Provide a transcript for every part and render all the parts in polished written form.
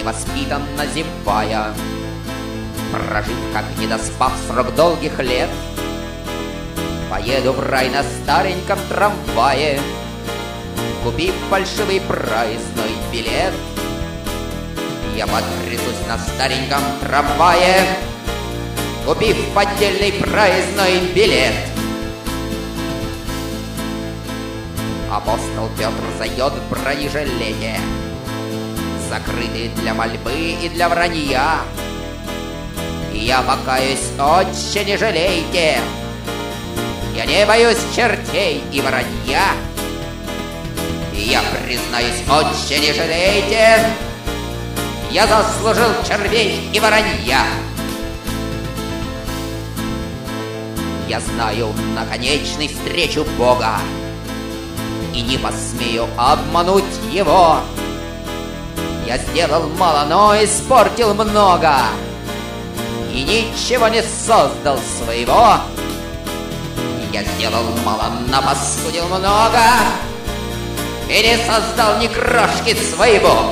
невоспитанно зевая, прожив, как недоспав срок долгих лет, поеду в рай на стареньком трамвае, купив фальшивый проездной билет. Я потрясусь на стареньком трамвае, купив поддельный проездной билет. Апостол Петр зайдет в бронежилете, закрытый для мольбы и для вранья. И я покаюсь, отче, не жалейте, я не боюсь чертей и вранья. И я признаюсь, отче, не жалейте, я заслужил червей и воронья. Я знаю на конечной встречу Бога и не посмею обмануть Его. Я сделал мало, но испортил много, и ничего не создал своего. Я сделал мало, напаскудил много, и не создал ни крошки своего.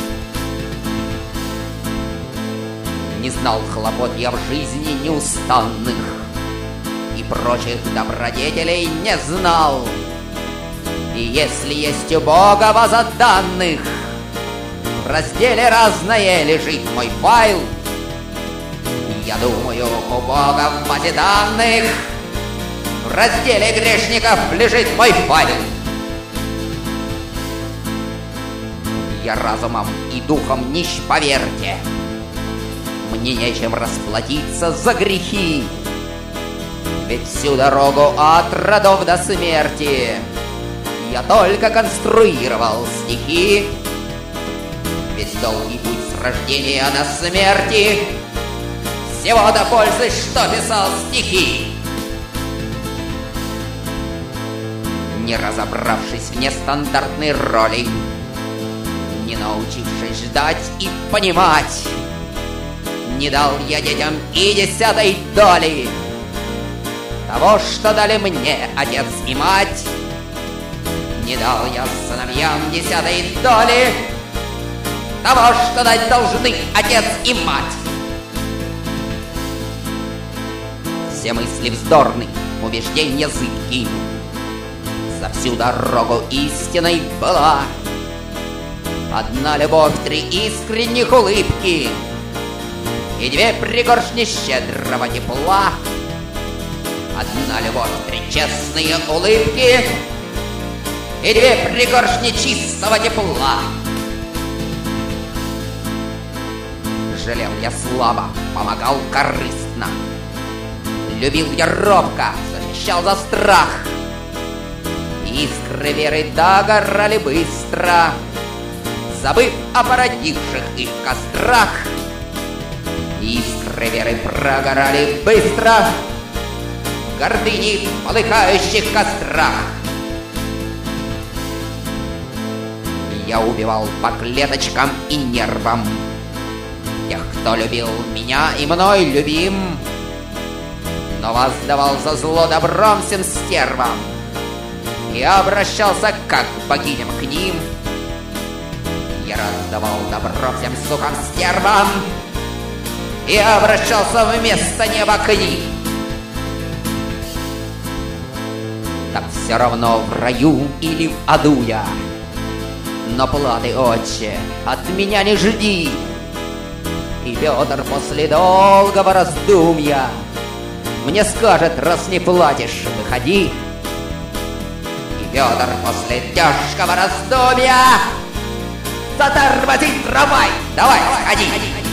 Не знал хлопот я в жизни неустанных, и прочих добродетелей не знал. И если есть у Бога база данных, в разделе «Разное» лежит мой файл. Я думаю, у Бога в базе данных в разделе грешников лежит мой файл. Я разумом и духом нищ, поверьте, мне нечем расплатиться за грехи. Ведь всю дорогу от родов до смерти я только конструировал стихи. Весь долгий путь с рождения до смерти всего до пользы, что писал стихи. Не разобравшись в нестандартной роли, не научившись ждать и понимать, не дал я детям и 10-й доли того, что дали мне отец и мать. Не дал я сыновьям 10-й доли того, что дать должны отец и мать. Все мысли вздорны, убеждения зыбки, за всю дорогу истиной была одна любовь, 3 искренних улыбки и 2 пригоршни щедрого тепла. Одна любовь, 3 честные улыбки и 2 пригоршни чистого тепла. Жалел я слабо, помогал корыстно, любил я робко, защищал за страх. Искры веры догорали быстро, забыв о породивших их кострах. Искры веры прогорали быстро в гордыне полыхающих кострах. Я убивал по клеточкам и нервам тех, кто любил меня и мной любим, но воздавал за зло добром всем стервам и обращался как к богиням к ним. Я раздавал добро всем сукам стервам и обращался вместо неба к ним. Так все равно в раю или в аду я, но платы, отче, от меня не жди. И Петр после долгого раздумья мне скажет: раз не платишь, выходи. И Петр после тяжкого раздумья: затормози, трамвай, давай, сходи.